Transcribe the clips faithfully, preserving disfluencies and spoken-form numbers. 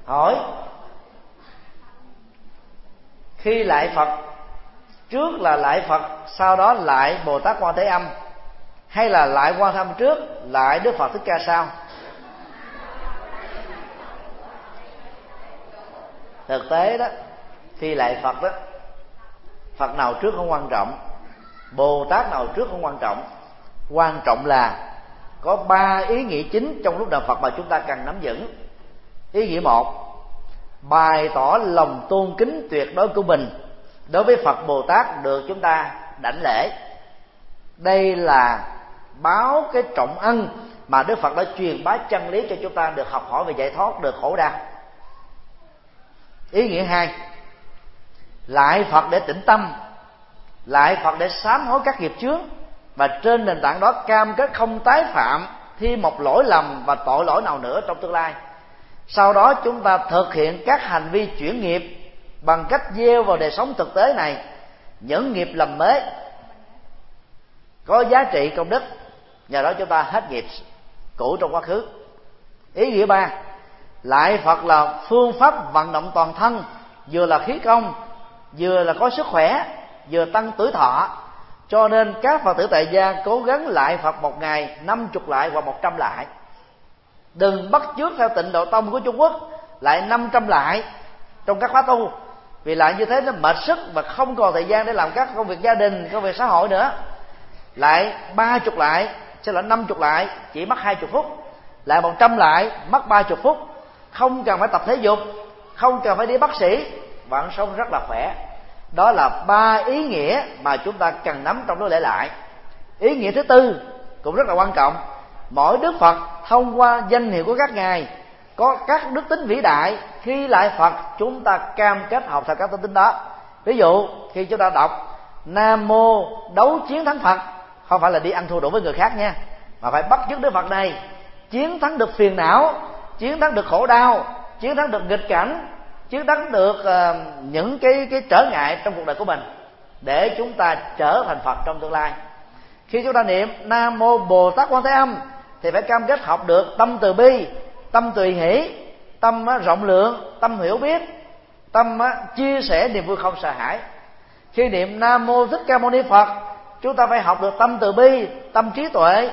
Hỏi: khi lại Phật, trước là lại Phật, sau đó lại Bồ Tát Quan Thế Âm, hay là lại Quan Thế Âm trước, lại Đức Phật Thích Ca sau? Thực tế đó, khi lại Phật đó, Phật nào trước không quan trọng, Bồ Tát nào trước không quan trọng. Quan trọng là có ba ý nghĩa chính trong lúc đạo Phật mà chúng ta cần nắm vững. Ý nghĩa một: bày tỏ lòng tôn kính tuyệt đối của mình đối với Phật Bồ Tát được chúng ta đảnh lễ. Đây là báo cái trọng ân mà Đức Phật đã truyền bá chân lý cho chúng ta được học hỏi về giải thoát, được khổ đau. Ý nghĩa hai: lại Phật để tĩnh tâm, lại Phật để sám hối các nghiệp chướng, và trên nền tảng đó cam kết không tái phạm thêm một lỗi lầm và tội lỗi nào nữa trong tương lai. Sau đó chúng ta thực hiện các hành vi chuyển nghiệp bằng cách gieo vào đời sống thực tế này những nghiệp lầm mới có giá trị công đức, nhờ đó chúng ta hết nghiệp cũ trong quá khứ. Ý nghĩa ba: lại Phật là phương pháp vận động toàn thân, vừa là khí công, vừa là có sức khỏe, vừa tăng tuổi thọ. Cho nên các Phật tử tại gia cố gắng lại Phật một ngày năm chục lại hoặc một trăm lại. Đừng bắt chước theo Tịnh Độ Tông của Trung Quốc lại năm trăm lại trong các khóa tu, vì lại như thế nó mệt sức và không còn thời gian để làm các công việc gia đình, công việc xã hội nữa. Lại ba chục lại, xin lỗi năm chục lại chỉ mất hai chục phút, lại một trăm lại mất ba chục phút. Không cần phải tập thể dục, không cần phải đi bác sĩ, vẫn sống rất là khỏe. Đó là ba ý nghĩa mà chúng ta cần nắm trong đó lễ lại. Ý nghĩa thứ tư cũng rất là quan trọng: mỗi Đức Phật thông qua danh hiệu của các ngài có các đức tính vĩ đại. Khi lại Phật, chúng ta cam kết học theo các đức tính đó. Ví dụ khi chúng ta đọc Nam Mô đấu chiến thắng Phật, không phải là đi ăn thua đủ với người khác nha, mà phải bắt chước Đức Phật này chiến thắng được phiền não, chiến thắng được khổ đau, chiến thắng được nghịch cảnh, chiến thắng được uh, những cái cái trở ngại trong cuộc đời của mình, để chúng ta trở thành Phật trong tương lai. Khi chúng ta niệm Nam Mô Bồ Tát Quan Thế Âm thì phải cam kết học được tâm từ bi, tâm tùy hỷ, tâm rộng lượng, tâm hiểu biết, tâm chia sẻ niềm vui không sợ hãi. Khi niệm Nam Mô Thích Ca Mâu Ni Phật, chúng ta phải học được tâm từ bi, tâm trí tuệ,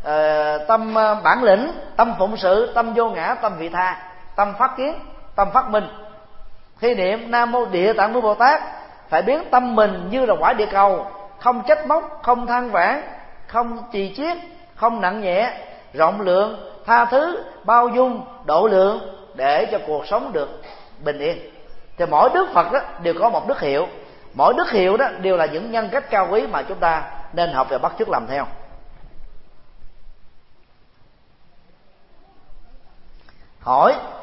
tâm bản lĩnh, tâm phụng sự, tâm vô ngã, tâm vị tha, tâm phát kiến, tâm phát minh. Khi niệm Nam Mô Địa Tạng Vương Bồ Tát, phải biến tâm mình như là quả địa cầu, không trách móc, không than vãn, không chì chiết, không nặng nhẹ, rộng lượng, tha thứ, bao dung, độ lượng, để cho cuộc sống được bình yên. Thì mỗi Đức Phật đó đều có một đức hiệu, mỗi đức hiệu đó đều là những nhân cách cao quý mà chúng ta nên học và bắt chước làm theo. Hỏi: